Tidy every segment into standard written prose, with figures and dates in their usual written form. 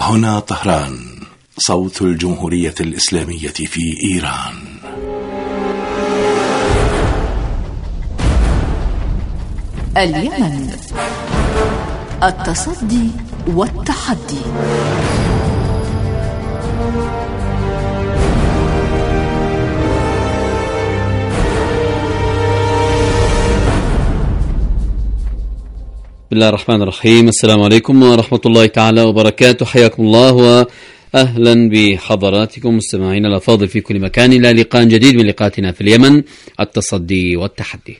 هنا طهران، صوت الجمهورية الإسلامية في إيران. اليمن، التصدي والتحدي. بسم الله الرحمن الرحيم. السلام عليكم ورحمة الله تعالى وبركاته. حياكم الله وأهلا بحضراتكم مستمعين الأفاضل في كل مكان إلى لقاء جديد من لقاءاتنا في اليمن، التصدي والتحدي.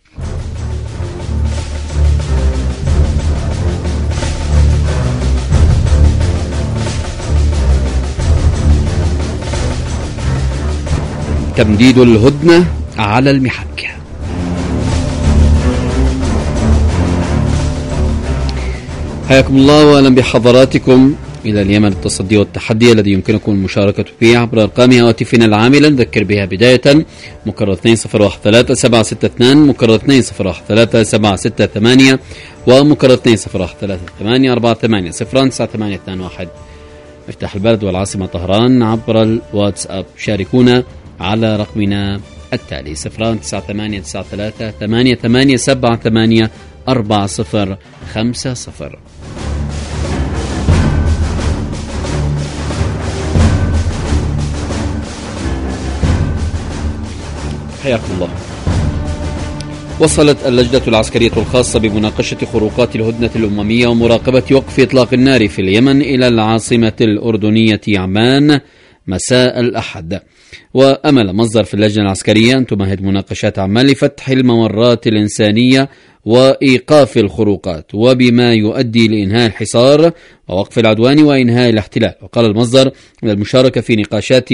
تمديد الهدنة على المحك. حياكم الله وأهلا بحضراتكم إلى اليمن، التصدي والتحدي الذي يمكنكم المشاركة فيه عبر أرقام هواتفنا العاملة. نذكر بها بداية: مكرر 2013-762، مكرر 2013-768، ومكرر 2013-4848-09821. مفتاح البلد والعاصمة طهران عبر الواتساب. شاركونا على رقمنا التالي 0939388784050. حياكم الله. وصلت اللجنة العسكرية الخاصة بمناقشة خروقات الهدنة الأممية ومراقبة وقف إطلاق النار في اليمن إلى العاصمة الأردنية عمان مساء الأحد. وأمل مصدر في اللجنة العسكرية أن تمهد مناقشات عمان لفتح الممرات الإنسانية وإيقاف الخروقات، وبما يؤدي لإنهاء الحصار ووقف العدوان وإنهاء الاحتلال. وقال المصدر أن المشاركة في نقاشات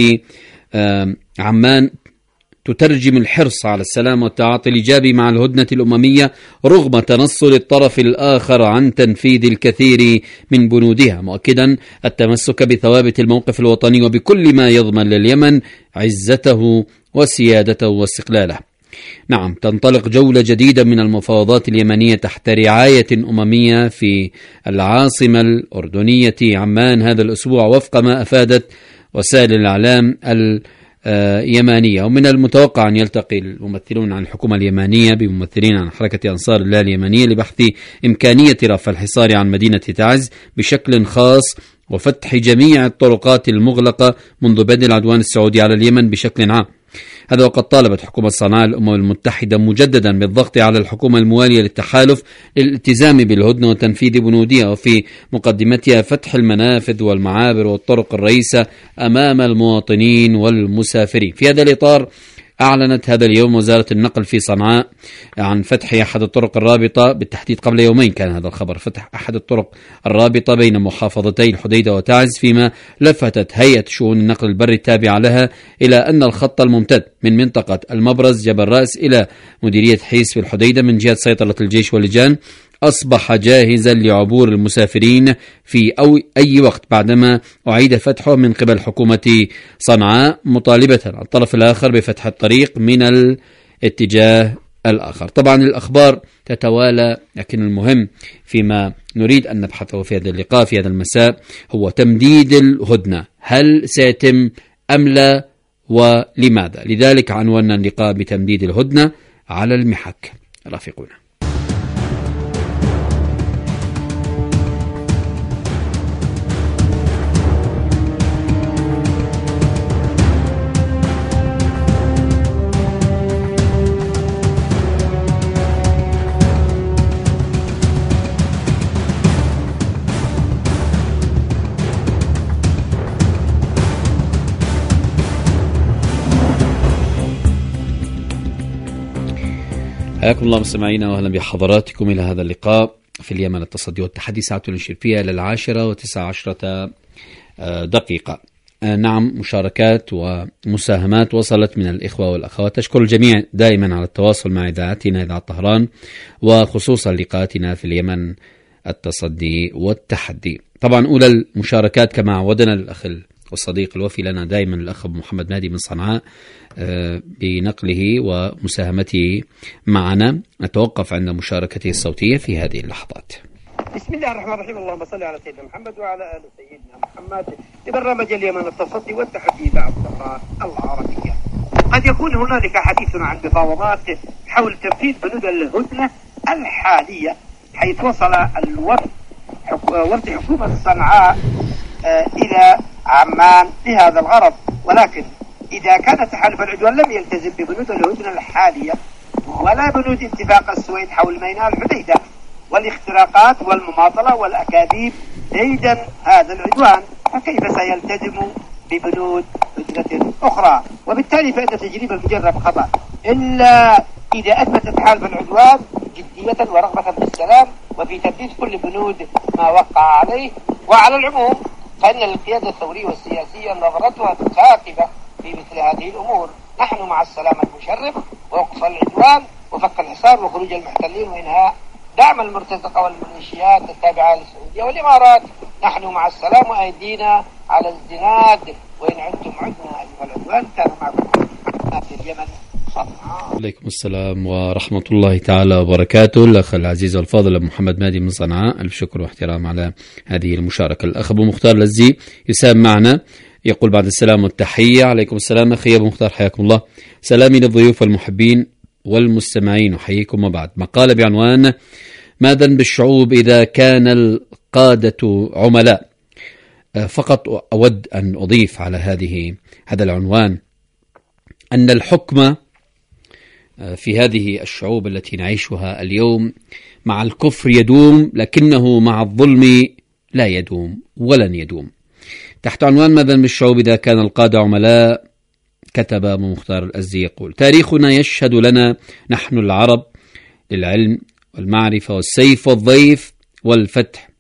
عمان تترجم الحرص على السلام والتعاطي الإيجابي مع الهدنة الأممية رغم تنصل الطرف الآخر عن تنفيذ الكثير من بنودها، مؤكدا التمسك بثوابت الموقف الوطني وبكل ما يضمن لليمن عزته وسيادته واستقلاله. نعم، تنطلق جولة جديدة من المفاوضات اليمنية تحت رعاية أممية في العاصمة الأردنية عمان هذا الأسبوع وفق ما أفادت وسائل الإعلام يمانية. ومن المتوقع أن يلتقي الممثلون عن الحكومة اليمانية بممثلين عن حركة أنصار الله اليمنية لبحث إمكانية رفع الحصار عن مدينة تعز بشكل خاص وفتح جميع الطرقات المغلقة منذ بدء العدوان السعودي على اليمن بشكل عام. هذا وقد طالبت حكومة صنعاء الأمم المتحدة مجددا بالضغط على الحكومة الموالية للتحالف للالتزام بالهدنة وتنفيذ بنودها، وفي مقدمتها فتح المنافذ والمعابر والطرق الرئيسة أمام المواطنين والمسافرين. في هذا الإطار أعلنت هذا اليوم وزارة النقل في صنعاء عن فتح أحد الطرق الرابطة، بالتحديد قبل يومين كان هذا الخبر، فتح أحد الطرق الرابطة بين محافظتي الحديدة وتعز، فيما لفتت هيئة شؤون النقل البري التابعة لها إلى أن الخط الممتد من منطقة المبرز جبل رأس إلى مديرية حيس في الحديدة من جهة سيطرة الجيش واللجان أصبح جاهزا لعبور المسافرين في أي وقت بعدما أعيد فتحه من قبل حكومة صنعاء، مطالبة الطرف الآخر بفتح الطريق من الاتجاه الآخر. طبعا الأخبار تتوالى، لكن المهم فيما نريد أن نبحثه في هذا اللقاء في هذا المساء هو تمديد الهدنة. هل سيتم أم لا ولماذا؟ لذلك عنونا اللقاء بتمديد الهدنة على المحك. رافقونا. حياكم الله مستمعينا واهلا بحضراتكم الى هذا اللقاء في اليمن، التصدي والتحدي. ساعة نشير فيها الى 10:19 دقيقة. نعم، مشاركات ومساهمات وصلت من الإخوة والأخوات. أشكر الجميع دائما على التواصل مع إذاعتنا إذاعة طهران، وخصوصا لقاءاتنا في اليمن التصدي والتحدي. طبعا أولى المشاركات كما عودنا الأخ والصديق الوفي لنا دائما الأخ محمد مهدي من صنعاء بنقله ومساهمته معنا. نتوقف عند مشاركته الصوتية في هذه اللحظات. بسم الله الرحمن الرحيم. اللهم صل على سيدنا محمد وعلى آل سيدنا محمد. لبرنامج اليمن التصدي والتحدي بعد الثورات العربية. قد يكون هنالك حديث عن مفاوضات حول تنفيذ بنود الهدنة الحالية، حيث وصل وفد حكومة صنعاء إلى عمان لهذا الغرض، ولكن إذا كان تحالف العدوان لم يلتزم ببنود الهدنة الحالية ولا بنود اتفاق السويد حول ميناء الحديدة والاختراقات والمماطلة والأكاذيب ديدا هذا العدوان، فكيف سيلتزم ببنود هدنة أخرى؟ وبالتالي فإن تجريب المجرب خطأ إلا إذا أثبت تحالف العدوان جدية ورغبة في السلام وفي تنفيذ كل بنود ما وقع عليه. وعلى العموم فإن القيادة الثورية والسياسية نظرتها ثاقبة في مثل هذه الأمور. نحن مع السلام المشرف ووقف العدوان وفك الحصار وخروج المحتلين وإنهاء دعم المرتزقة والميليشيات التابعة للسعودية والإمارات. نحن مع السلام وأيدينا على الزناد، وإن عدتم عدنا أيها العدوان. كان معكم في اليمن صنعاء. عليكم السلام ورحمة الله تعالى وبركاته. الأخ العزيز والفاضل محمد مهدي من صنعاء، ألف شكر واحترام على هذه المشاركة. الأخ أبو مختار لزي يسام معنا، يقول بعد السلام والتحية. عليكم السلام أخي أبو مختار، حياكم الله. سلامي للضيوف والمحبين والمستمعين، أحييكم. وبعد مقالة بعنوان: ماذا بالشعوب إذا كان القادة عملاء؟ فقط أود أن أضيف على هذا العنوان أن الحكم في هذه الشعوب التي نعيشها اليوم مع الكفر يدوم، لكنه مع الظلم لا يدوم ولن يدوم. تحت عنوان ماذا بالشعوب إذا كان القادة عملاء، كتب أبو مختار الأزدي يقول: تاريخنا يشهد لنا نحن العرب للعلم والمعرفة والسيف والضيف والفتح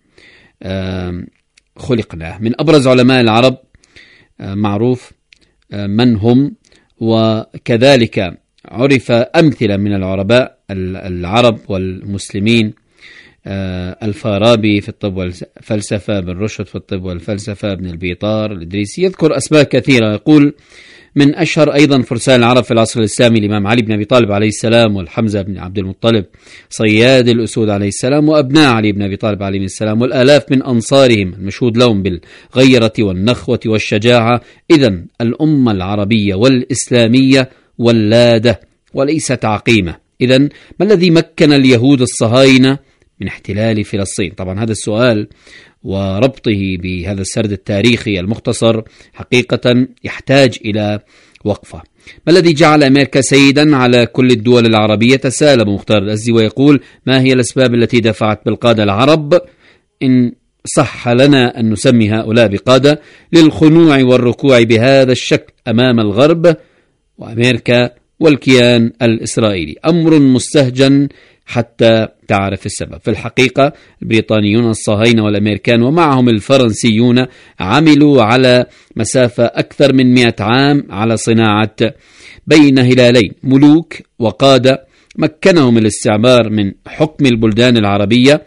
خلقنا. من أبرز علماء العرب معروف من هم، وكذلك عرف أمثلة من العرب والمسلمين: الفارابي في الطب والفلسفة، ابن رشد في الطب والفلسفة، ابن البيطار، الإدريسي، يذكر أسماء كثيرة. يقول: من أشهر أيضا فرسان العرب في العصر الإسلامي الإمام علي بن أبي طالب عليه السلام، والحمزة بن عبد المطلب، صياد الأسود عليه السلام، وأبناء علي بن أبي طالب عليه السلام، والآلاف من أنصارهم المشهود لهم بالغيرة والنخوة والشجاعة. إذن الأمة العربية والإسلامية ولادة وليست عقيمة. إذن ما الذي مكن اليهود الصهاينة من احتلال فلسطين؟ طبعا هذا السؤال وربطه بهذا السرد التاريخي المختصر حقيقة يحتاج إلى وقفة. ما الذي جعل أمريكا سيدا على كل الدول العربية؟ تساءل أبو مختار الأزدي ويقول: ما هي الأسباب التي دفعت بالقادة العرب، إن صح لنا أن نسمي هؤلاء بقادة، للخنوع والركوع بهذا الشكل أمام الغرب وأمريكا والكيان الإسرائيلي؟ أمر مستهجن حتى تعرف السبب. في الحقيقة البريطانيون الصهاينة والأمريكان ومعهم الفرنسيون عملوا على مسافة أكثر من 100 عام على صناعة بين هلالين، ملوك وقادة مكنهم الاستعمار من حكم البلدان العربية.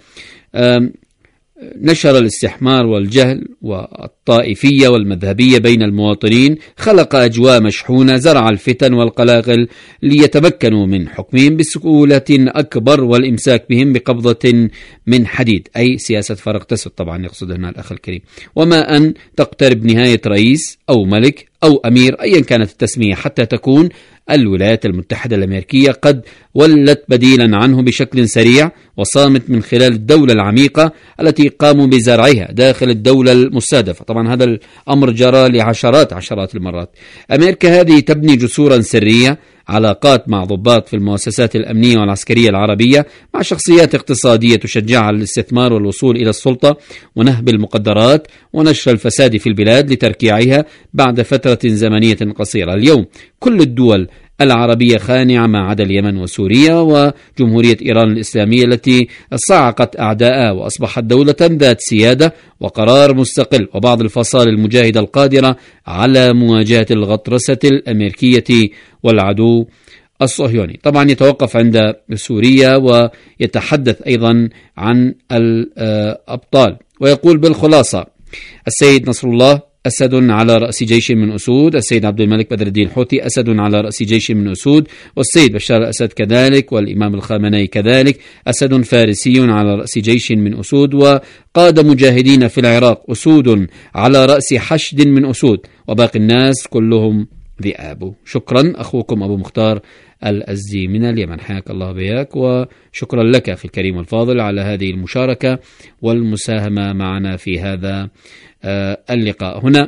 نشر الاستحمار والجهل والطائفية والمذهبية بين المواطنين، خلق أجواء مشحونة، زرع الفتن والقلاقل ليتمكنوا من حكمهم بسهولة أكبر والإمساك بهم بقبضة من حديد، أي سياسة فرق تسد طبعا يقصد هنا الأخ الكريم. وما أن تقترب نهاية رئيس أو ملك أو أمير أيا كانت التسمية حتى تكون الولايات المتحدة الأمريكية قد ولت بديلا عنه بشكل سريع وصامت من خلال الدولة العميقة التي قاموا بزرعها داخل الدولة المستهدفة. طبعا هذا الأمر جرى عشرات المرات. أمريكا هذه تبني جسورا سرية، علاقات مع ضباط في المؤسسات الأمنية والعسكرية العربية، مع شخصيات اقتصادية تشجعها على الاستثمار والوصول إلى السلطة ونهب المقدرات ونشر الفساد في البلاد لتركيعها بعد فترة زمنية قصيرة. اليوم كل الدول العربية خانعة ما عدا اليمن وسوريا وجمهورية إيران الإسلامية التي صعقت أعداءها وأصبحت دولة ذات سيادة وقرار مستقل، وبعض الفصائل المجاهدة القادرة على مواجهة الغطرسة الأمريكية والعدو الصهيوني. طبعا يتوقف عند سوريا ويتحدث أيضا عن الأبطال ويقول بالخلاصة: السيد نصر الله أسد على رأس جيش من أسود، السيد عبد الملك بدر الدين الحوثي أسد على رأس جيش من أسود، والسيد بشار الأسد كذلك، والإمام الخامنئي كذلك أسد فارسي على رأس جيش من أسود، وقاد مجاهدين في العراق أسود على رأس حشد من أسود، وباقي الناس كلهم ذئاب. شكرا أخوكم أبو مختار الأزدي من اليمن، حياك الله بياك، وشكرا لك أخي الكريم الفاضل على هذه المشاركة والمساهمة معنا في هذا اللقاء. هنا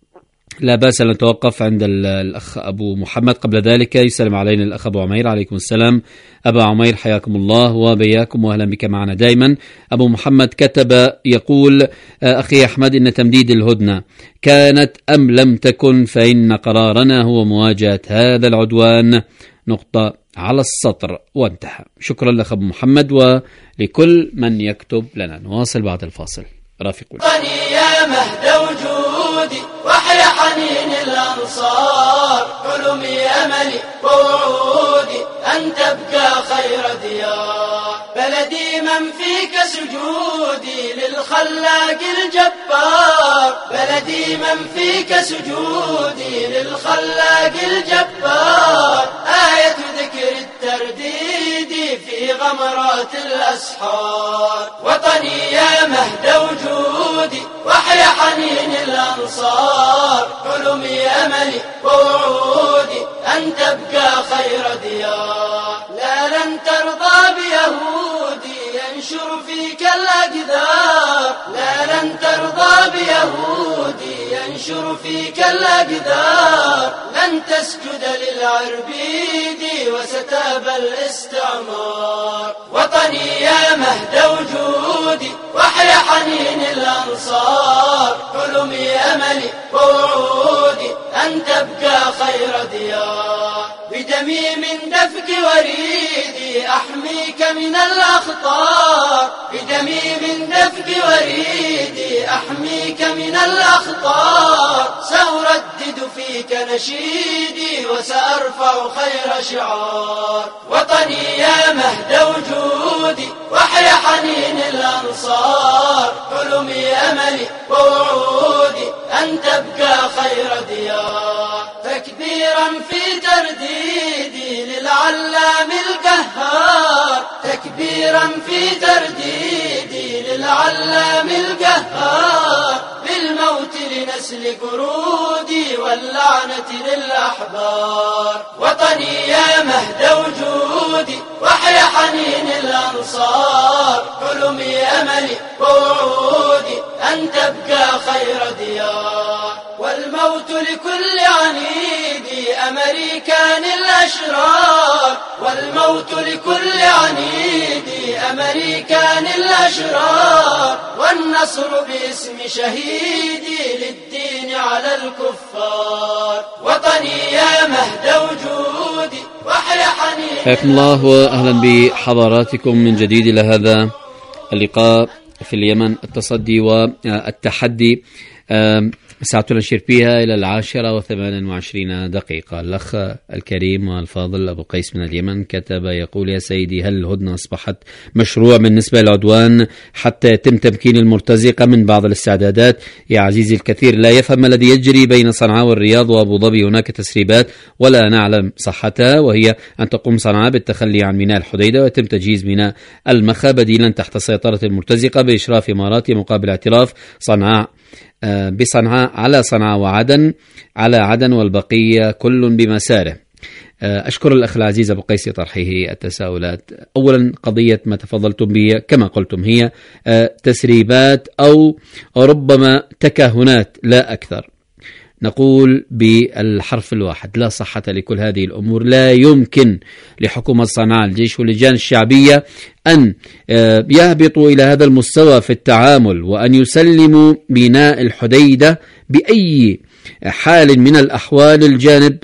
لا بأس أن نتوقف عند الأخ أبو محمد. قبل ذلك يسلم علينا الأخ أبو عمير. عليكم السلام أبا عمير، حياكم الله وبياكم وأهلا بك معنا دائما. أبو محمد كتب يقول: أخي أحمد، إن تمديد الهدنة كانت أم لم تكن، فإن قرارنا هو مواجهة هذا العدوان، نقطة على السطر وانتهى. شكرا لك أبو محمد ولكل من يكتب لنا. نواصل بعد الفاصل. رافقون. يا مهد وجودي وحيا حنين الأنصار، حلمي أملي ووعودي أن تبقى خير ديار، بلدي من فيك سجودي للخلاق الجبار، بلدي من فيك سجودي للخلاق الجبار، آية ذكر الترديد في غمرات الأسحار، وطني يا مهد وجودي وحيا حنين الأنصار، حلمي أملي ووعودي أن تبقى خير ديار، لا لن ترضى بيهودي ينشر فيك الأقدار، لا لن ترضى بيهودي ينشر فيك الأقدار، لن تسجد للعربيد وستابى الاستعمار، وطني يا مهد وجودي وحيا حنين الأنصار، حلمي أملي ووعودي أن تبقى خير ديار، بدمي من دفق وريدي أحميك من الأخطار، بدمي من دفق وريدي أحميك من الأخطار، سأردد فيك نشيدي وسأرفع خير شعار، وطني يا مهد وجودي وحيا حنين الأنصار، حلمي أملي ووعودي أن تبقى خير ديار، تكبيرا في ترديدي للعلام القهار، تكبيرا في ترديدي للعلام القهار، بالموت لنسل قرودي واللعنة للأحبار، وطني يا مهد وجودي وحيا حنين الأنصار، حلمي أملي ووعودي أن تبقى خير ديار، والموت لكل عنيد أمريكان الأشرار، والموت لكل عنيد أمريكان الأشرار، والنصر باسم شهيدي للدين على الكفار، وطني يا مهد وجودي وحيا حنين. حياكم الله وأهلا بحضراتكم من جديد إلى هذا اللقاء في اليمن، التصدي والتحدي. ساعتنا نشير فيها إلى 10:28. الأخ الكريم والفاضل أبو قيس من اليمن كتب يقول: يا سيدي، هل الهدنة أصبحت مشروع بالنسبة للعدوان حتى يتم تمكين المرتزقة من بعض الاستعدادات؟ يا عزيزي الكثير لا يفهم ما الذي يجري بين صنعاء والرياض وأبو ظبي. هناك تسريبات ولا نعلم صحتها، وهي أن تقوم صنعاء بالتخلي عن ميناء الحديدة ويتم تجهيز ميناء المخا بديلا تحت سيطرة المرتزقة بإشراف إماراتي مقابل اعتراف صنعاء بصنعاء على صنعاء وعدن على عدن، والبقية كل بمساره. أشكر الأخ العزيز أبو قيس طرحه التساؤلات. أولا، قضية ما تفضلتم به كما قلتم هي تسريبات أو ربما تكهنات لا أكثر. نقول بالحرف الواحد: لا صحة لكل هذه الأمور. لا يمكن لحكومة صنعاء، الجيش واللجان الشعبية أن يهبطوا إلى هذا المستوى في التعامل وأن يسلموا ميناء الحديدة بأي حال من الأحوال الجانب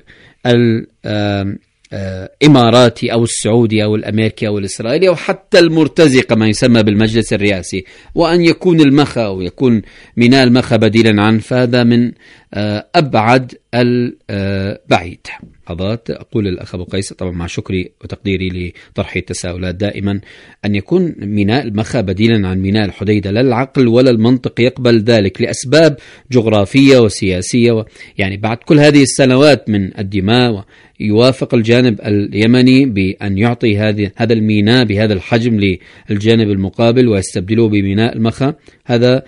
الإماراتي أو السعودي أو الأمريكي أو الإسرائيلي أو حتى المرتزقة ما يسمى بالمجلس الرئاسي، وأن يكون المخا أو يكون ميناء المخا بديلا عنه، فهذا من أبعد البعيد. ملاحظات. أقول الأخ أبو قيس طبعا مع شكري وتقديري لطرح التساؤلات دائما أن يكون ميناء المخا بديلا عن ميناء الحديدة، لا العقل ولا المنطق يقبل ذلك لأسباب جغرافية وسياسية يعني بعد كل هذه السنوات من الدماء يوافق الجانب اليمني بأن يعطي هذا الميناء بهذا الحجم للجانب المقابل ويستبدله بميناء المخا، هذا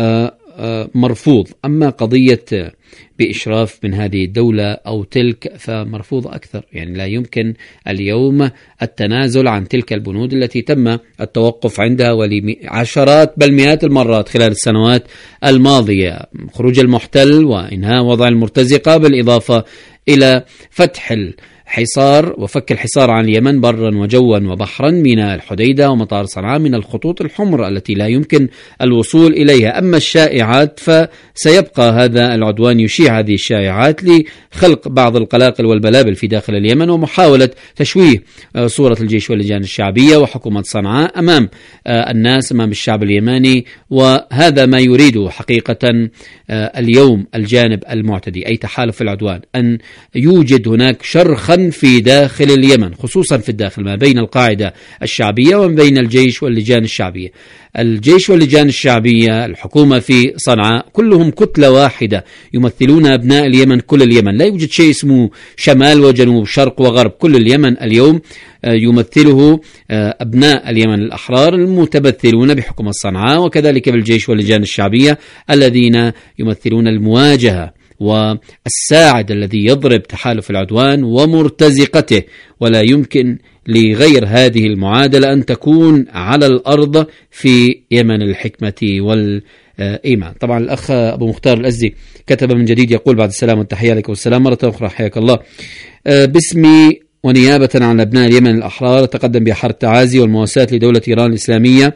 مرفوض. أما قضية بإشراف من هذه الدولة أو تلك فمرفوض أكثر، يعني لا يمكن اليوم التنازل عن تلك البنود التي تم التوقف عندها ولعشرات بل مئات المرات خلال السنوات الماضية، خروج المحتل وإنهاء وضع المرتزقة بالإضافة إلى فتح الحصار وفك الحصار عن اليمن برا وجوا وبحرا، ميناء الحديدة ومطار صنعاء من الخطوط الحمر التي لا يمكن الوصول إليها. أما الشائعات فسيبقى هذا العدوان يشيع هذه الشائعات لخلق بعض القلاقل والبلابل في داخل اليمن ومحاولة تشويه صورة الجيش واللجان الشعبية وحكومة صنعاء أمام الناس، أمام الشعب اليمني، وهذا ما يريده حقيقة اليوم الجانب المعتدي أي تحالف العدوان، أن يوجد هناك شرخا في داخل اليمن خصوصا في الداخل ما بين القاعدة الشعبية وما بين الجيش واللجان الشعبية. الجيش واللجان الشعبية، الحكومة في صنعاء، كلهم كتلة واحدة يمثلون أبناء اليمن، كل اليمن، لا يوجد شيء اسمه شمال وجنوب شرق وغرب، كل اليمن اليوم يمثله أبناء اليمن الأحرار المتمثلون بحكومة صنعاء، وكذلك بالجيش واللجان الشعبية الذين يمثلون المواجهة والساعد الذي يضرب تحالف العدوان ومرتزقته. ولا يمكن لغير هذه المعادلة أن تكون على الأرض في يمن الحكمة والإيمان. طبعا الأخ أبو مختار الأزدي كتب من جديد يقول: بعد السلام والتحية لك والسلام مرة أخرى، حياك الله. باسمي ونيابة عن أبناء اليمن الأحرار أتقدم بأحر التعازي والمواساة لدولة إيران الإسلامية،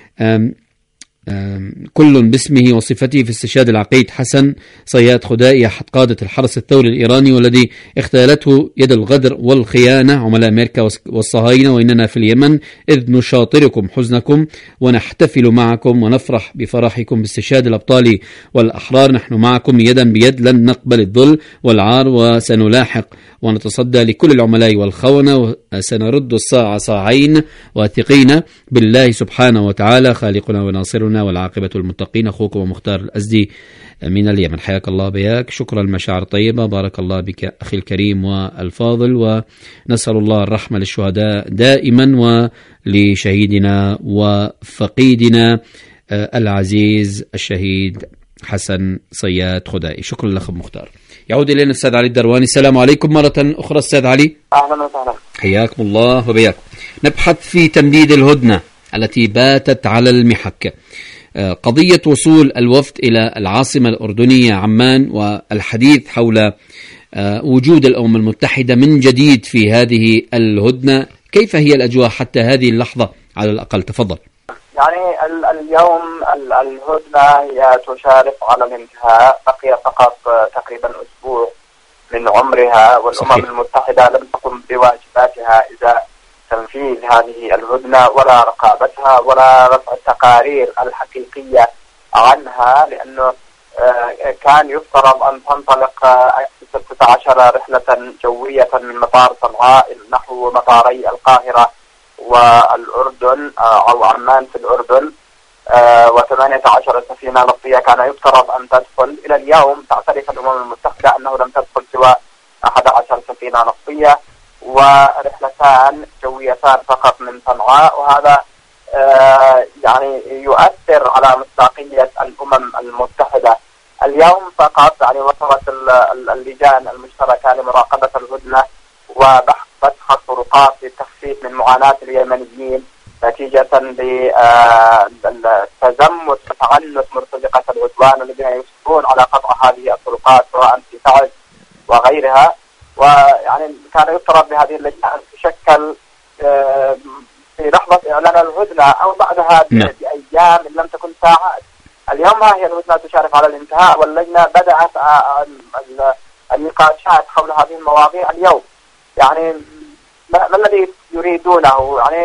كل باسمه وصفته، في استشهاد العقيد حسن صياد خدائي أحد قادة الحرس الثوري الإيراني والذي اختالته يد الغدر والخيانة عملاء أمريكا والصهاينة، وإننا في اليمن إذ نشاطركم حزنكم ونحتفل معكم ونفرح بفرحكم باستشهاد الأبطال والأحرار. نحن معكم يدا بيد، لن نقبل الذل والعار وسنلاحق ونتصدى لكل العملاء والخونة وسنرد الصاع صاعين، واثقين بالله سبحانه وتعالى خالقنا وناصرنا والعاقبة المتقين. أخوكم مختار الأزدي من اليمن، حياك الله بياك، شكرا المشاعر طيبة، بارك الله بك أخي الكريم والفاضل، ونسأل الله الرحمة للشهداء دائما ولشهيدنا وفقيدنا العزيز الشهيد حسن صياد خدائي. شكرا لك مختار. يعود إلينا الأستاذ علي الدرواني. السلام عليكم مرة أخرى أستاذ علي. أهلا وسهلا، حياكم الله وبياك. نبحث في تمديد الهدنة التي باتت على المحك، قضية وصول الوفد إلى العاصمة الأردنية عمان والحديث حول وجود الأمم المتحدة من جديد في هذه الهدنة. كيف هي الأجواء حتى هذه اللحظة على الأقل؟ تفضل. يعني اليوم الهدنة هي تشارف على الانتهاء، بقي فقط تقريبا أسبوع من عمرها، والأمم المتحدة لم تقم بواجباتها إذا تنفيذ هذه الهدنة ولا رقابتها ولا رفع التقارير الحقيقية عنها، لأنه كان يفترض أن تنطلق 16 رحلة جوية من مطار صنعاء نحو مطاري القاهرة والأردن أو عمان في الأردن، و18 سفينة نفطية كان يفترض أن تدخل. إلى اليوم تعترف الأمم المتحدة أنه لم تدخل سوى 11 سفينة نفطية ورحلتان جويتان فقط من صنعاء، وهذا يعني يؤثر على مصداقية الأمم المتحدة. اليوم فقط يعني وصلت اللجان المشتركة لمراقبة الهدنة وبحث فتح الطرقات للتخفيف من معاناة اليمنيين نتيجة للتزمت وتعنت مرتزقة العدوان الذين يصرون على قطع هذه الطرقات سواء في تعز وغيرها. ويعني كان يفترض بهذه اللجنة أن تشكل في لحظة إعلان الهدنة أو بعدها بأيام إن لم تكن ساعات. اليوم هي الهدنة تشارف على الانتهاء، واللجنة بدأت النقاشات حول هذه المواضيع اليوم. يعني ما الذي يريدونه؟ يعني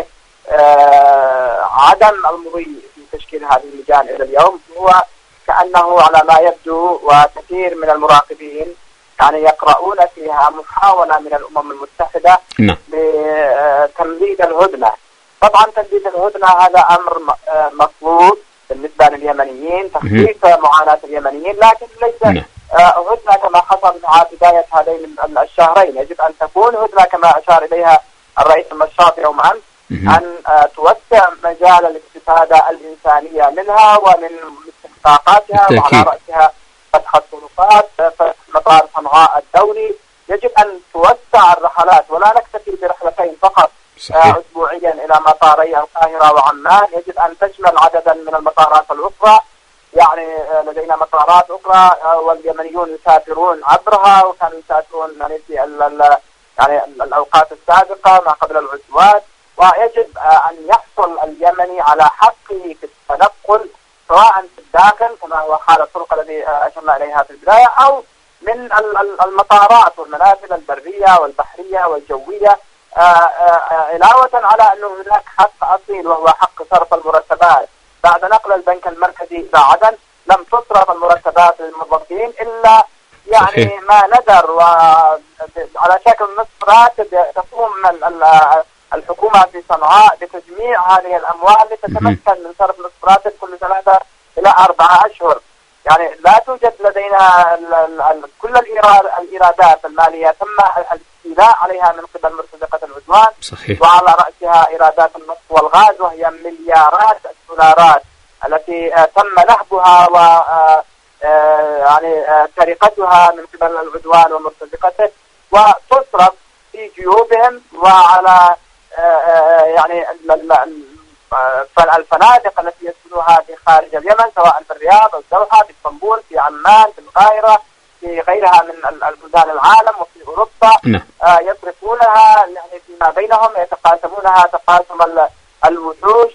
عدم المضي في تشكيل هذه اللجان إلى اليوم هو كأنه على ما يبدو، وكثير من المراقبين يعني يقرؤون فيها محاولة من الأمم المتحدة لتمديد الهدنة. طبعا تمديد الهدنة هذا أمر مطلوب بالنسبة لليمنيين، تخفيف معاناة اليمنيين، لكن ليس هدنة كما حصل مع بداية هذين الشهرين. يجب أن تكون هدنة كما أشار إليها الرئيس المشاط يوم أمس، أن توسع مجال الاستفادة الإنسانية منها ومن استحقاقاتها، وعلى رأسها فتح الطرقات، فتح مطار صنعاء الدولي. يجب أن توسع الرحلات ولا نكتفي برحلتين فقط أسبوعيا إلى مطاري القاهرة وعمان. يجب أن تشمل عددا من المطارات الأخرى، يعني لدينا مطارات أخرى واليمنيون يسافرون عبرها وكانوا يسافرون يعني في يعني الأوقات السابقة ما قبل العدوان. ويجب أن يحصل اليمني على حقه في التنقل سواء في الداخل كما هو حال الطرق الذي أشرنا إليها في البداية، أو من المطارات والمنافذ البرية والبحرية والجوية، علاوة على أنه هناك حق أصيل وهو حق صرف المرتبات. بعد نقل البنك المركزي إلى عدن لم تصرف المرتبات للموظفين إلا يعني ما ندر، وعلى شكل نصف راتب تقوم الحكومة في صنعاء بتجميع هذه الأموال لتتمكن من صرف نصف راتب كل 3 إلى 4 أشهر. يعني لا توجد لدينا كل الإيرادات المالية تم الاستيلاء عليها من قبل مرتزقة العدوان. صحيح. وعلى رأسها إيرادات النفط والغاز، وهي مليارات الدولارات التي تم نهبها و يعني سرقتها من قبل العدوان ومرتزقته، وتصرف في جيوبهم وعلى يعني الفنادق التي يسكنوها في خارج اليمن، سواء في الرياض أو الدوحة، في اسطنبول، في عمان، في القاهرة، في غيرها من البلدان العالم وفي أوروبا. يصرفونها يعني فيما بينهم، يتقاسمونها تقاسم الوحوش،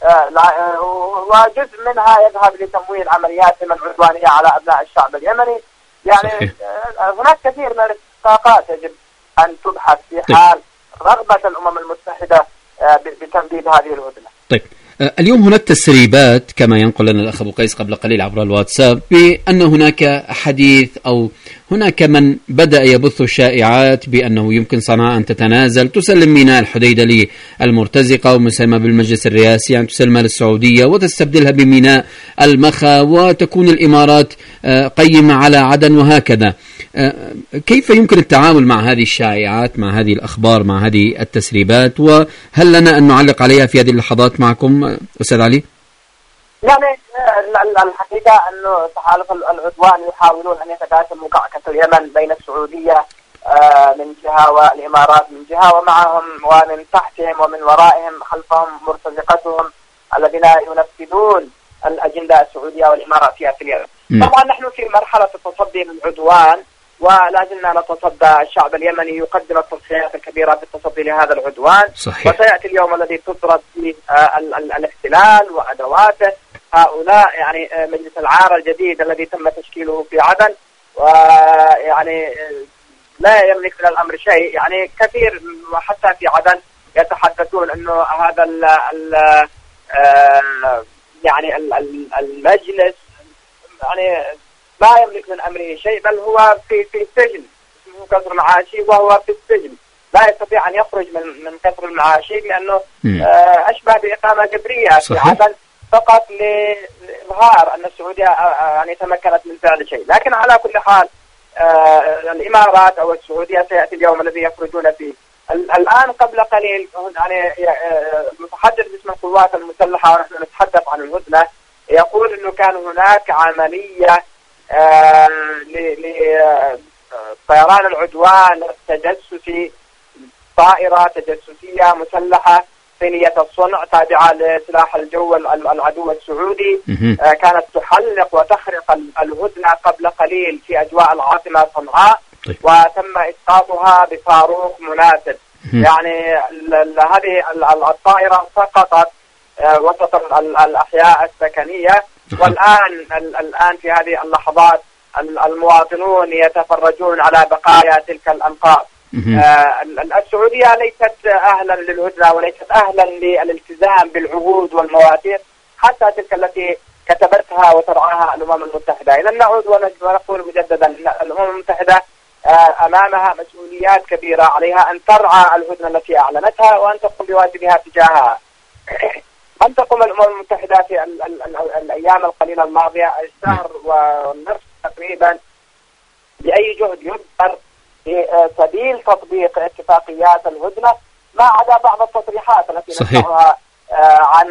وجزء منها يذهب لتمويل عملياتهم العدوانية على أبناء الشعب اليمني. يعني هناك كثير من الاستحقاقات يجب أن تبحث في حال رغبة الأمم المتحدة بتمديد هذه الهدنة. طيب، اليوم هناك تسريبات كما ينقل لنا الأخ أبو قيس قبل قليل عبر الواتساب بأن هناك حديث أو هناك من بدأ يبث شائعات بأنه يمكن صنعاء أن تتنازل، تسلم ميناء الحديدة للمرتزقة ومسمى بالمجلس الرئاسي، أن تسلمها للسعودية وتستبدلها بميناء المخا، وتكون الإمارات قيمة على عدن، وهكذا. كيف يمكن التعامل مع هذه الشائعات، مع هذه الأخبار، مع هذه التسريبات، وهل لنا أن نعلق عليها في هذه اللحظات معكم أستاذ علي؟ يعني الحقيقة أنه تحالف العدوان يحاولون أن يتقاسموا كعكة اليمن بين السعودية من جهة والإمارات من جهة، ومعهم ومن تحتهم ومن ورائهم خلفهم مرتزقتهم الذين ينفذون الأجندة السعودية والإماراتية في اليمن. طبعا نحن في مرحلة التصدي للعدوان، ولا زلنا نتصدى. الشعب اليمني يقدم التضحيات الكبيرة في التصدي لهذا العدوان. صحيح. وسيأتي اليوم الذي تطرد فيه الاحتلال وأدواته. هؤلاء يعني مجلس العارة الجديد الذي تم تشكيله في عدن، ويعني لا يملك من الأمر شيء. يعني كثير وحتى في عدن يتحدثون أنه هذا يعني المجلس يعني لا يملك من أمره شيء، بل هو في السجن، اسمه كسر المعاشي، وهو في السجن لا يستطيع أن يخرج من كسر المعاشي، لأنه أشبه بإقامة جبرية في عدن فقط لإظهار أن السعودية يعني تمكنت من فعل شيء. لكن على كل حال الإمارات أو السعودية سيأتي اليوم الذي يخرجون فيه. الآن قبل قليل يعني المتحدث باسم القوات المسلحة ونحن نتحدث عن الهدنة يقول أنه كان هناك عملية لطيران العدوان التجسسي، طائرة تجسسية مسلحة صينية الصنع تابعة لسلاح الجو العدو السعودي، كانت تحلق وتخرق الهدنة قبل قليل في أجواء العاصمة صنعاء، وتم إسقاطها بصاروخ مناسب. يعني هذه الطائرة سقطت وسط الأحياء السكنية، والآن في هذه اللحظات المواطنون يتفرجون على بقايا تلك الأنقاض. السعودية ليست أهلا للهدنة وليست أهلا للالتزام بالعهود والمواثيق، حتى تلك التي كتبتها وترعاها الأمم المتحدة. إذا نعود ونقول مجددا أن الأمم المتحدة أمامها مسؤوليات كبيرة، عليها أن ترعى الهدنة التي أعلنتها وأن تقوم بواجبها تجاهها. لم تقم الأمم المتحدة في الأيام القليلة الماضية، الشهر والنصف تقريبا، بأي جهد يذكر في سبيل تطبيق اتفاقيات الهدنة، ما عدا بعض التصريحات التي نسمعها عن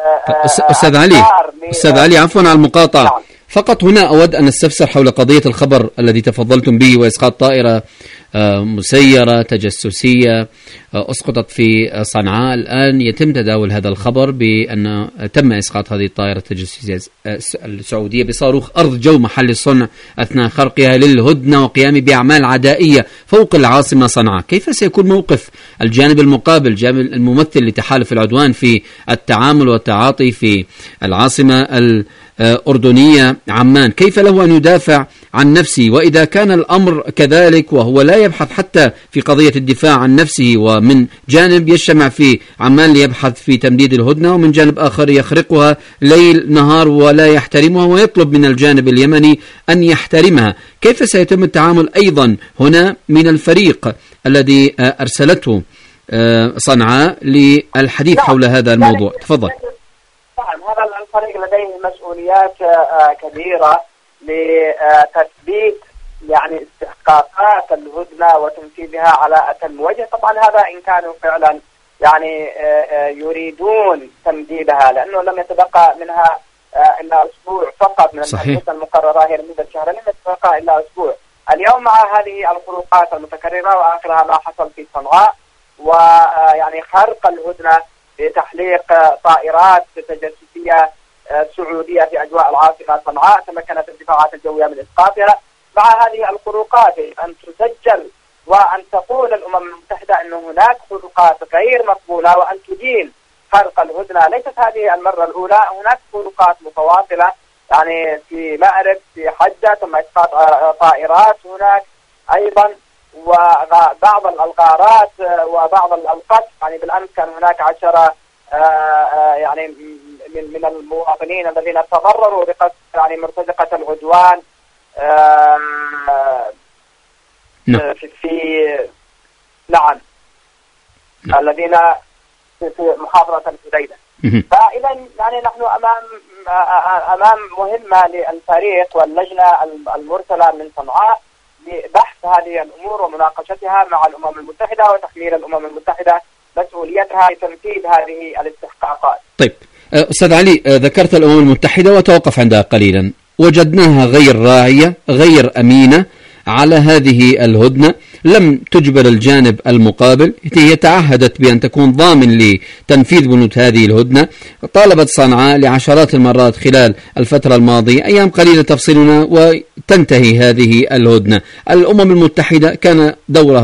أستاذ علي عفوا على المقاطعة. نعم. فقط هنا أود أن أستفسر حول قضية الخبر الذي تفضلتم به وإسقاط طائرة مسيرة تجسسية أسقطت في صنعاء. الآن يتم تداول هذا الخبر بأن تم إسقاط هذه الطائرة التجسسية السعودية بصاروخ أرض جو محل الصنع أثناء خرقها للهدنة وقيام بأعمال عدائية فوق العاصمة صنعاء. كيف سيكون موقف الجانب المقابل، الجانب الممثل لتحالف العدوان في التعامل والتعاطي في العاصمة الأردنية عمان؟ كيف له أن يدافع عن نفسه؟ وإذا كان الأمر كذلك وهو لا يبحث حتى في قضية الدفاع عن نفسه، ومن جانب يجتمع في عمان ليبحث في تمديد الهدنة، ومن جانب آخر يخرقها ليل نهار ولا يحترمها ويطلب من الجانب اليمني أن يحترمها، كيف سيتم التعامل أيضا هنا من الفريق الذي أرسلته صنعاء للحديث حول هذا الموضوع؟ تفضل. نعم، هذا الفريق لديه مسؤوليات كبيرة لتثبيت يعني استحقاقات الهدنة وتنفيذها على أتم وجه. طبعا هذا إن كانوا فعلا يعني يريدون تمديدها، لأنه لم يتبقى منها إلا أسبوع فقط من الهدنة المقررة هي لمدة شهرين، لم يتبقى إلا أسبوع. اليوم مع هذه الخروقات المتكررة وآخرها ما حصل في صنعاء ويعني خرق الهدنة بتحليق طائرات تجسسية سعودية في أجواء العاصمة صنعاء، تمكنت الدفاعات الجوية من إسقاطها. مع هذه الخروقات أن تسجل وأن تقول الأمم المتحدة أن هناك خروقات غير مقبولة وأن تدين خرق الهدنة. ليست هذه المرة الأولى، هناك خروقات متواصلة يعني في مأرب، في حجة تم إسقاط طائرات هناك أيضا، وبعض الغارات وبعض القتل. يعني بالأمس كان هناك 10 يعني من المواطنين الذين تضرروا بقتل يعني مرتزقة العدوان نعم الذين في محافظة الحديدة. فإذا يعني نحن أمام مهمة للفريق واللجنة المرسلة من صنعاء لبحث هذه الأمور ومناقشتها مع الأمم المتحدة وتحميل الأمم المتحدة مسؤوليتها لتنفيذ هذه الاستحقاقات. طيب أستاذ علي، ذكرت الأمم المتحدة وتوقف عندها قليلا. وجدناها غير راعية، غير أمينة على هذه الهدنة، لم تجبر الجانب المقابل. هي تعهدت بأن تكون ضامن لتنفيذ بنود هذه الهدنة، طالبت صنعاء لعشرات المرات خلال الفترة الماضية، أيام قليلة تفصلنا وتنتهي هذه الهدنة. الأمم المتحدة كان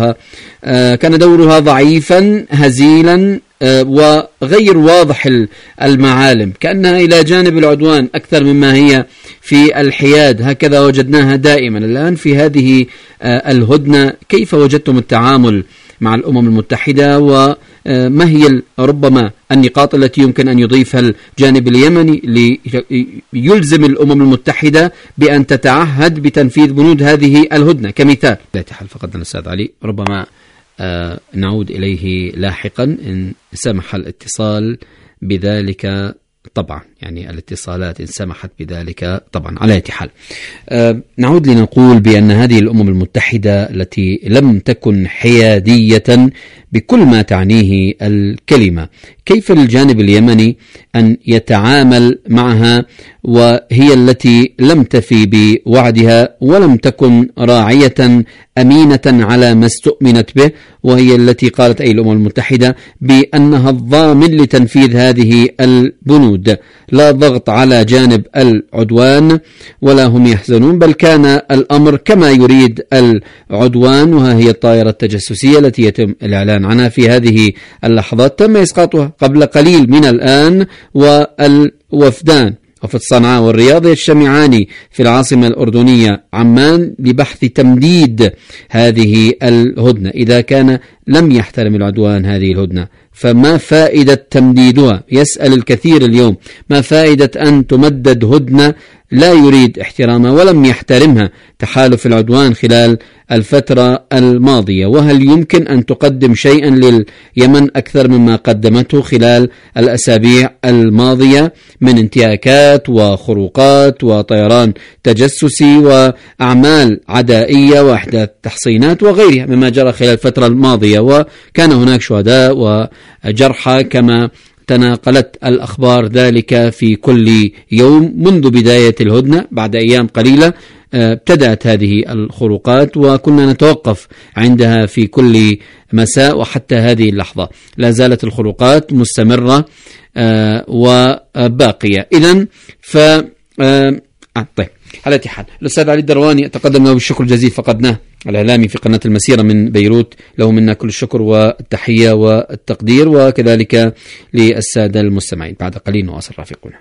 دورها ضعيفا هزيلا وغير واضح المعالم، كأنها إلى جانب العدوان أكثر مما هي في الحياد. هكذا وجدناها دائما. الآن في هذه الهدنة كيف وجدتم التعامل مع الأمم المتحدة، وما هي ربما النقاط التي يمكن أن يضيفها الجانب اليمني ليلزم الأمم المتحدة بأن تتعهد بتنفيذ بنود هذه الهدنة كمثال؟ لا تحل فقدنا الأستاذ علي، ربما نعود إليه لاحقا إن سمح الاتصال بذلك. طبعا يعني الاتصالات إن سمحت بذلك طبعا. على أي حال نعود لنقول بأن هذه الأمم المتحدة التي لم تكن حيادية بكل ما تعنيه الكلمة، كيف للجانب اليمني أن يتعامل معها وهي التي لم تفي بوعدها ولم تكن راعية أمينة على ما استؤمنت به، وهي التي قالت أي الأمم المتحدة بأنها الضامن لتنفيذ هذه البنود؟ لا ضغط على جانب العدوان ولا هم يحزنون، بل كان الأمر كما يريد العدوان، وها هي الطائرة التجسسية التي يتم الإعلان عنها في هذه اللحظات. تم إسقاطها قبل قليل من الآن، والوفدان وفد صنعاء والرياض يجتمعان في العاصمة الأردنية عمان لبحث تمديد هذه الهدنة. إذا كان لم يحترم العدوان هذه الهدنة فما فائدة تمديدها؟ يسأل الكثير اليوم ما فائدة أن تمدد هدنة لا يريد احترامها ولم يحترمها تحالف العدوان خلال الفترة الماضية؟ وهل يمكن أن تقدم شيئا لليمن أكثر مما قدمته خلال الأسابيع الماضية من انتهاكات وخروقات وطيران تجسسي وأعمال عدائية وإحداث تحصينات وغيرها مما جرى خلال الفترة الماضية؟ وكان هناك شهداء وجرحى كما تناقلت الأخبار ذلك في كل يوم منذ بداية الهدنة. بعد أيام قليلة ابتدأت هذه الخروقات وكنا نتوقف عندها في كل مساء، وحتى هذه اللحظة لا زالت الخروقات مستمرة وباقية. إذن طيب، على أي حال الأستاذ علي الدرواني أتقدم له بالشكر الجزيل، فقدناه الإعلامي في قناة المسيرة من بيروت، له منا كل الشكر والتحية والتقدير، وكذلك للسادة المستمعين. بعد قليل نواصل رافقنا.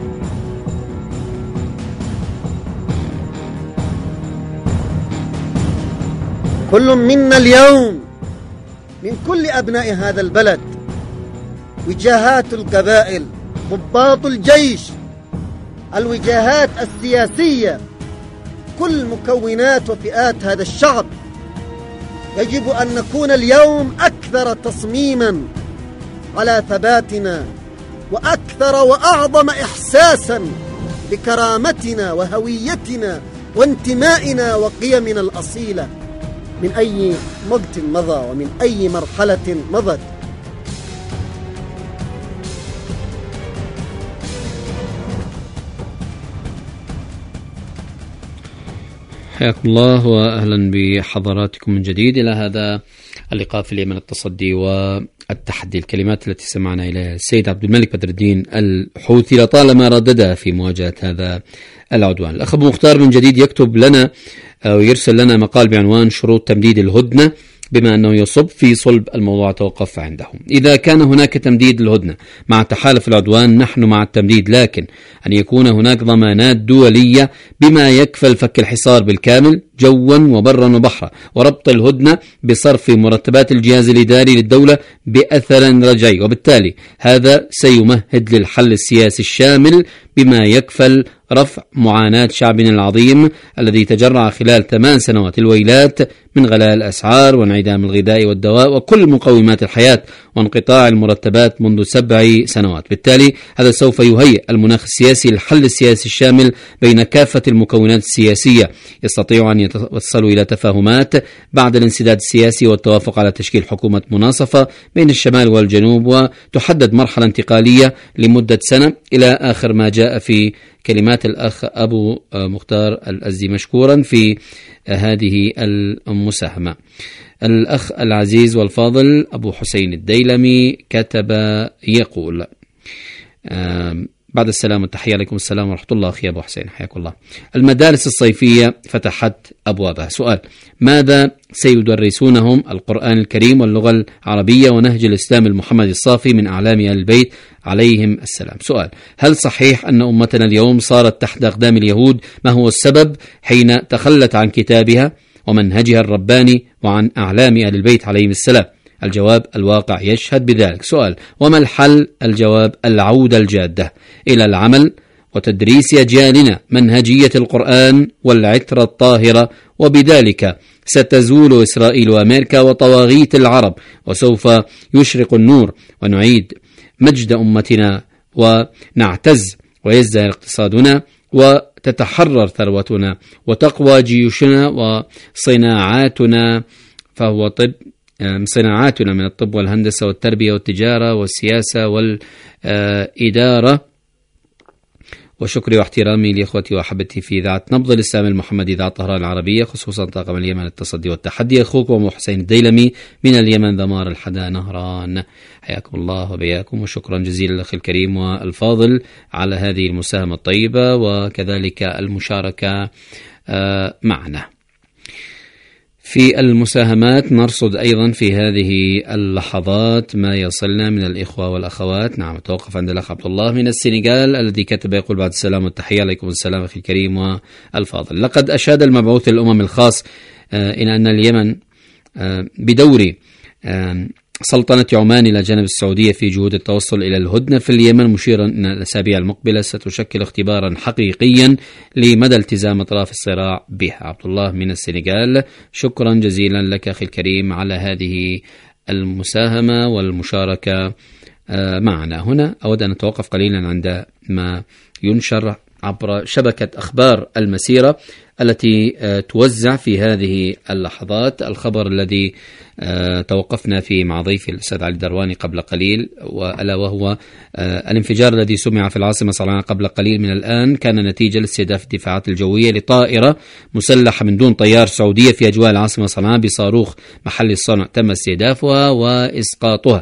كل منا اليوم من كل أبناء هذا البلد، وجهات القبائل، ضباط الجيش، الوجهات السياسية، كل مكونات وفئات هذا الشعب، يجب أن نكون اليوم أكثر تصميما على ثباتنا، وأكثر وأعظم إحساسا بكرامتنا وهويتنا وانتمائنا وقيمنا الأصيلة من أي وقت مضى ومن أي مرحلة مضت. حياكم الله وأهلا بحضراتكم من جديد إلى هذا اللقاء في اليمن التصدي والتحدي. الكلمات التي سمعنا إليها السيد عبد الملك بدر الدين الحوثي لطالما رددها في مواجهة هذا العدوان. الأخ أبو مختار من جديد يكتب لنا أو يرسل لنا مقال بعنوان شروط تمديد الهدنة، بما أنه يصب في صلب الموضوع توقف عندهم. إذا كان هناك تمديد للهدنة مع تحالف العدوان نحن مع التمديد، لكن أن يكون هناك ضمانات دولية بما يكفل فك الحصار بالكامل جوا وبرا وبحرا، وربط الهدنة بصرف مرتبات الجهاز الإداري للدولة بأثر رجعي، وبالتالي هذا سيمهد للحل السياسي الشامل بما يكفل رفع معاناة شعبنا العظيم الذي تجرع خلال 8 سنوات الويلات من غلاء الأسعار وانعدام الغذاء والدواء وكل مقومات الحياة وانقطاع المرتبات منذ 7 سنوات. بالتالي هذا سوف يهيئ المناخ السياسي للحل السياسي الشامل بين كافة المكونات السياسية، يستطيع أن يتوصلوا إلى تفاهمات بعد الانسداد السياسي والتوافق على تشكيل حكومة مناصفة بين الشمال والجنوب، وتحدد مرحلة انتقالية لمدة سنة إلى آخر ما جاء في كلمات الأخ أبو مختار الأزدي مشكورا في هذه المساهمة. الأخ العزيز والفاضل أبو حسين الديلمي كتب يقول بعد السلام والتحية، عليكم السلام ورحمة الله. أخي أبو حسين حياك الله. المدارس الصيفية فتحت أبوابها. سؤال: ماذا سيدرسونهم؟ القرآن الكريم واللغة العربية ونهج الإسلام المحمدي الصافي من أعلام آل البيت عليهم السلام. سؤال: هل صحيح أن أمتنا اليوم صارت تحت أقدام اليهود؟ ما هو السبب حين تخلت عن كتابها ومنهجها الرباني وعن أعلام آل البيت عليهم السلام؟ الجواب: الواقع يشهد بذلك. سؤال: وما الحل؟ الجواب: العودة الجادة إلى العمل وتدريس أجيالنا منهجية القرآن والعترة الطاهرة، وبذلك ستزول إسرائيل وأمريكا وطواغيت العرب، وسوف يشرق النور ونعيد مجد أمتنا ونعتز ويزدهر اقتصادنا وتتحرر ثروتنا وتقوى جيوشنا وصناعاتنا، فهو صناعاتنا من الطب والهندسة والتربية والتجارة والسياسة والإدارة. وشكري واحترامي لإخوتي وأحبتي في إذاعة نبض الإسلام المحمدي إذاعة طهران العربية، خصوصا طاقم اليمن التصدي والتحدي. أخوكم أبو حسين الديلمي من اليمن ذمار الحدا نهران. حياكم الله وبياكم، وشكرا جزيلا للأخ الكريم والفاضل على هذه المساهمة الطيبة وكذلك المشاركة معنا في المساهمات. نرصد أيضا في هذه اللحظات ما يصلنا من الإخوة والأخوات. نعم، توقف عند الأخ عبد الله من السنغال الذي كتب يقول: بعد السلام والتحية، عليكم السلام أخي الكريم والفاضل. لقد أشاد المبعوث للأمم الخاص إلى أن اليمن بدور سلطنة عمان إلى جانب السعودية في جهود التوصل إلى الهدنة في اليمن، مشيرا أن الأسابيع المقبلة ستشكل اختبارا حقيقيا لمدى التزام أطراف الصراع بها. عبد الله من السنغال، شكرا جزيلا لك أخي الكريم على هذه المساهمة والمشاركة معنا. هنا أود أن أتوقف قليلا عند ما ينشر عبر شبكة أخبار المسيرة التي توزع في هذه اللحظات. الخبر الذي توقفنا فيه مع ضيفي الأستاذ علي درواني قبل قليل، وألا وهو الانفجار الذي سمع في العاصمة صنعاء قبل قليل من الآن كان نتيجة لاستهداف الدفاعات الجوية لطائرة مسلحة من دون طيار سعودية في أجواء العاصمة صنعاء بصاروخ محلي الصنع تم استهدافها وإسقاطها.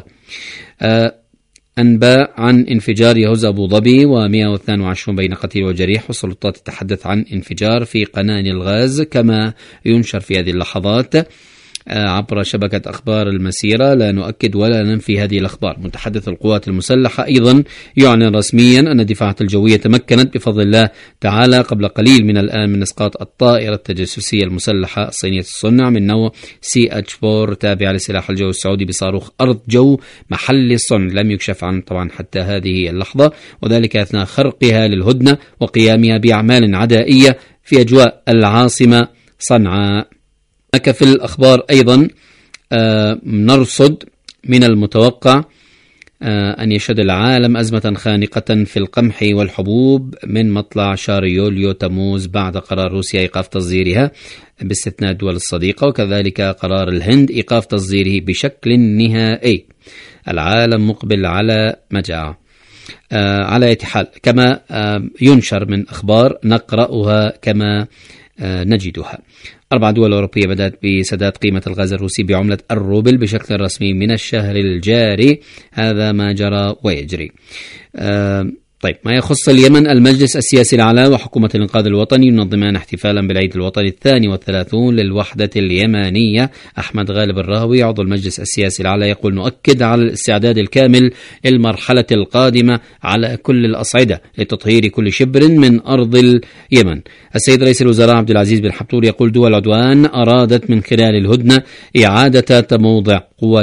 أنباء عن انفجار يهز أبو ظبي و122 بين قتيل وجريح، والسلطات تتحدث عن انفجار في قناة الغاز كما ينشر في هذه اللحظات عبر شبكة أخبار المسيرة. لا نؤكد ولا ننفي هذه الأخبار. متحدث القوات المسلحة أيضا يعلن رسميا أن الدفاعات الجوية تمكنت بفضل الله تعالى قبل قليل من الآن من إسقاط الطائرة التجسسية المسلحة الصينية الصنع من نوع CH-4 تابعة لسلاح الجو السعودي بصاروخ أرض جو محلي الصنع لم يكشف عنه طبعا حتى هذه اللحظة، وذلك أثناء خرقها للهدنة وقيامها بأعمال عدائية في أجواء العاصمة صنعاء. في الأخبار أيضا نرصد من المتوقع أن يشهد العالم أزمة خانقة في القمح والحبوب من مطلع شهر يوليو تموز بعد قرار روسيا إيقاف تصديرها باستثناء الدول الصديقة، وكذلك قرار الهند إيقاف تصديره بشكل نهائي. العالم مقبل على مجاعة على اتحال كما ينشر من أخبار نقرأها كما نجدها. 4 دول أوروبية بدأت بسداد قيمة الغاز الروسي بعملة الروبل بشكل رسمي من الشهر الجاري. هذا ما جرى ويجري. طيب، ما يخص اليمن، المجلس السياسي الأعلى وحكومة الإنقاذ الوطني ينظمان احتفالا بالعيد الوطني 32 للوحدة اليمنية. أحمد غالب الراهوي عضو المجلس السياسي الأعلى يقول: نؤكد على الاستعداد الكامل للمرحلة القادمة على كل الأصعدة لتطهير كل شبر من أرض اليمن. السيد رئيس الوزراء عبد العزيز بن حبتور يقول: دول العدوان أرادت من خلال الهدنة إعادة تموضع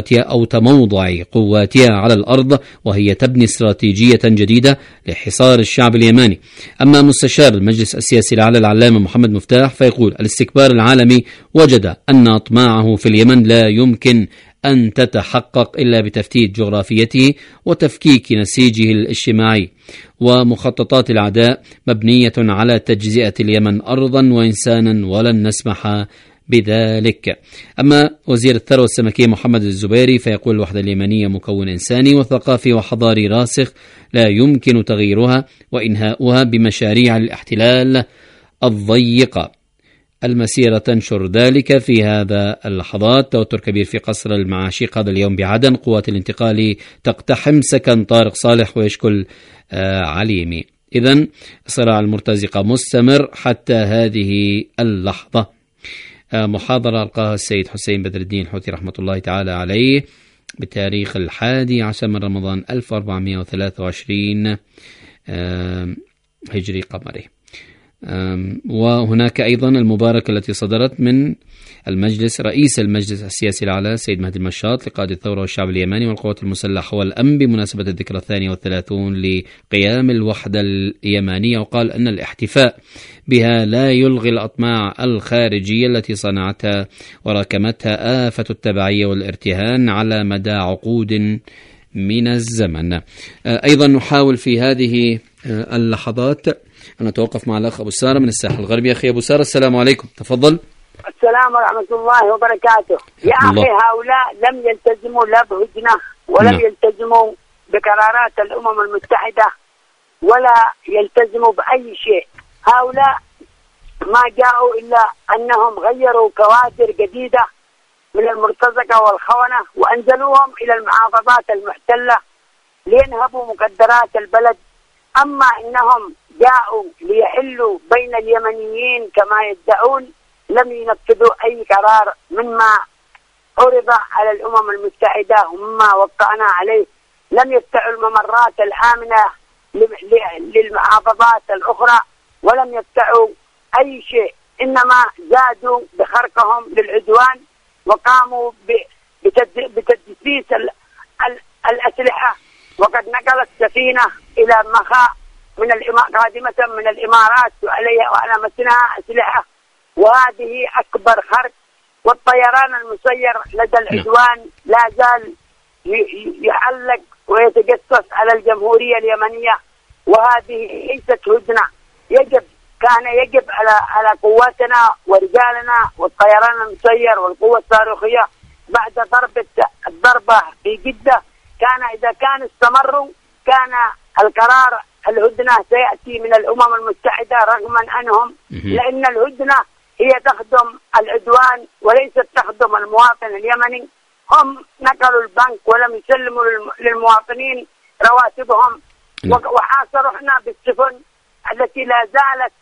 قواتها على الأرض، وهي تبني استراتيجية جديدة لحصار الشعب اليماني. أما مستشار المجلس السياسي الأعلى العلامة محمد مفتاح فيقول: الاستكبار العالمي وجد أن أطماعه في اليمن لا يمكن أن تتحقق إلا بتفتيت جغرافيته وتفكيك نسيجه الاجتماعي، ومخططات الأعداء مبنية على تجزئة اليمن أرضا وإنسانا ولن نسمح بذلك. أما وزير الثروة السمكية محمد الزبيري فيقول: الوحدة اليمنية مكون إنساني وثقافي وحضاري راسخ لا يمكن تغييرها وإنهاؤها بمشاريع الاحتلال الضيقة. المسيرة تنشر ذلك في هذا اللحظات. توتر كبير في قصر المعاشيق هذا اليوم بعدن، قوات الانتقال تقتحم سكن طارق صالح ويشكل عليمي. إذن الصراع المرتزقة مستمر حتى هذه اللحظة. محاضرة ألقاها السيد حسين بدر الدين الحوثي رحمة الله تعالى عليه بتاريخ 11 من رمضان 1423 هجري قمري. وهناك أيضا المباركة التي صدرت من رئيس المجلس السياسي الأعلى سيد مهدي المشاط لقائد الثورة والشعب اليماني والقوات المسلحة والأمن بمناسبة الذكرى 32 لقيام الوحدة اليمانية، وقال أن الاحتفاء بها لا يلغي الأطماع الخارجية التي صنعتها وراكمتها آفة التبعية والارتهان على مدى عقود من الزمن. أيضا نحاول في هذه اللحظات أن نتوقف مع الأخ أبو سارة من الساحل الغربي. أخي أبو سارة، السلام عليكم، تفضل. السلام ورحمة الله وبركاته. يا أخي، هؤلاء لم يلتزموا لا بهدنة ولم يلتزموا بقرارات الأمم المتحدة ولا يلتزموا بأي شيء. هؤلاء ما جاءوا إلا أنهم غيروا كوادر جديدة من المرتزقة والخونة وأنزلوهم إلى المحافظات المحتلة لينهبوا مقدرات البلد. أما إنهم جاءوا ليحلوا بين اليمنيين كما يدعون لم ينفذوا أي قرار مما عرض على الأمم المتحدة ومما وقعنا عليه. لم يفتحوا الممرات الآمنة للمحافظات الأخرى ولم يفتحوا أي شيء، إنما زادوا بخرقهم للعدوان وقاموا بتدسيس الأسلحة. وقد نقلت سفينة إلى مخاء قادمة من الإمارات وعلى متنها أسلحة، وهذه أكبر خرق. والطيران المسير لدى العدوان لا زال يعلق ويتجسس على الجمهورية اليمنية، وهذه ليست هدنة. كان يجب على قواتنا ورجالنا والطيران المسير والقوة الصاروخية بعد الضربة في جدة، إذا كان استمروا كان القرار الهدنة سيأتي من الأمم المتحدة رغما عنهم، لأن الهدنة هي تخدم العدوان وليست تخدم المواطن اليمني. هم نقلوا البنك ولم يسلموا للمواطنين رواتبهم، وحاصرنا بالسفن التي لا زالت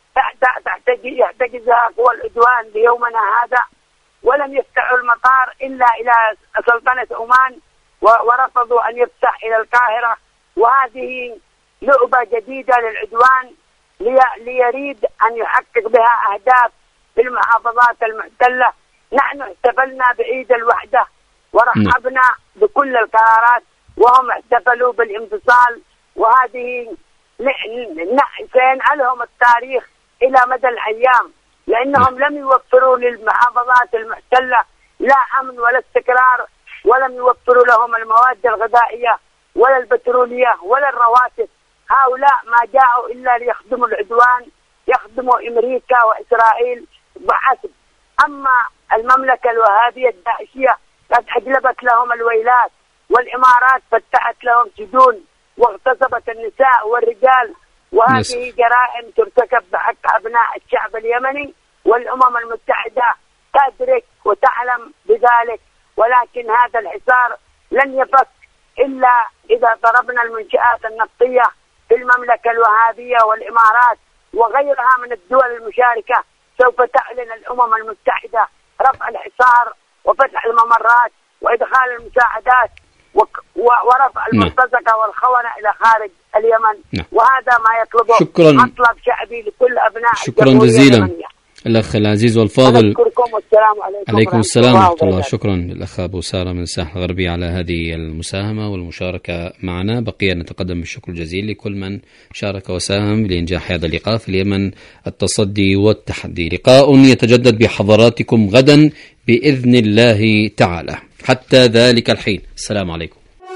يحتجزها قوى العدوان ليومنا هذا، ولم يفتحوا المطار إلا إلى سلطنة عمان، ورفضوا أن يفتح إلى القاهرة. وهذه لعبة جديدة للعدوان ليريد أن يحقق بها أهداف في المحافظات المحتلة. نحن احتفلنا بعيد الوحدة ورحبنا بكل القرارات، وهم احتفلوا بالانفصال، وهذه سينعلهم التاريخ إلى مدى الأيام، لأنهم لم يوفروا للمحافظات المحتلة لا أمن ولا استقرار، ولم يوفروا لهم المواد الغذائية ولا البترولية ولا الرواتب. هؤلاء ما جاءوا إلا ليخدموا العدوان، يخدموا أمريكا وإسرائيل وحسب. أما المملكة الوهابية الداعشية قد أجلبت لهم الويلات، والإمارات فتحت لهم سجون واغتصبت النساء والرجال، وهذه جرائم ترتكب بحق أبناء الشعب اليمني، والأمم المتحدة تدرك وتعلم بذلك. ولكن هذا الحصار لن يفك إلا إذا ضربنا المنشآت النفطية في المملكة الوهابية والإمارات وغيرها من الدول المشاركة. سوف تعلن الأمم المتحدة رفع الحصار وفتح الممرات وإدخال المساعدات ورفع المرتزقة والخونة إلى خارج اليمن. وهذا ما يطلبه مطلب شعبي لكل أبناء شكرا جزيلا الأخ العزيز والفاضل. والسلام عليكم. عليكم السلام ورحمة الله. شكرا للأخ أبو سارة من الساحل الغربي على هذه المساهمة والمشاركة معنا. بقي نتقدم بالشكر الجزيل لكل من شارك وساهم لإنجاح هذا اللقاء في اليمن، التصدي والتحدي. لقاء يتجدد بحضراتكم غدا بإذن الله تعالى. حتى ذلك الحين السلام عليكم.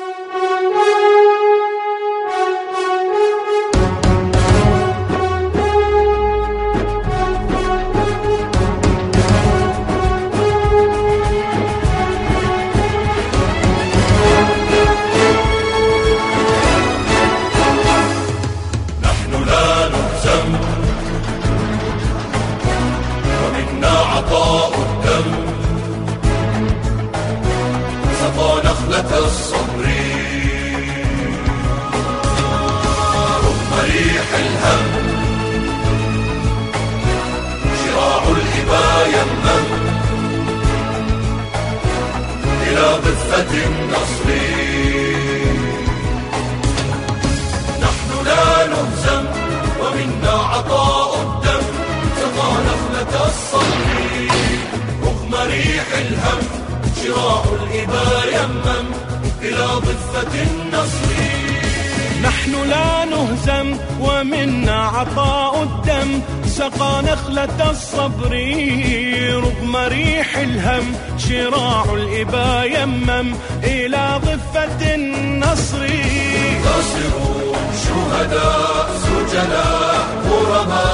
نحن لا نهزم ومنا عطاء الدم سقى نخلة الصبر رغم ريح الهم شراع الإبا يمم إلى ضفة النصر. منتصرون شهداء سجناء غرباء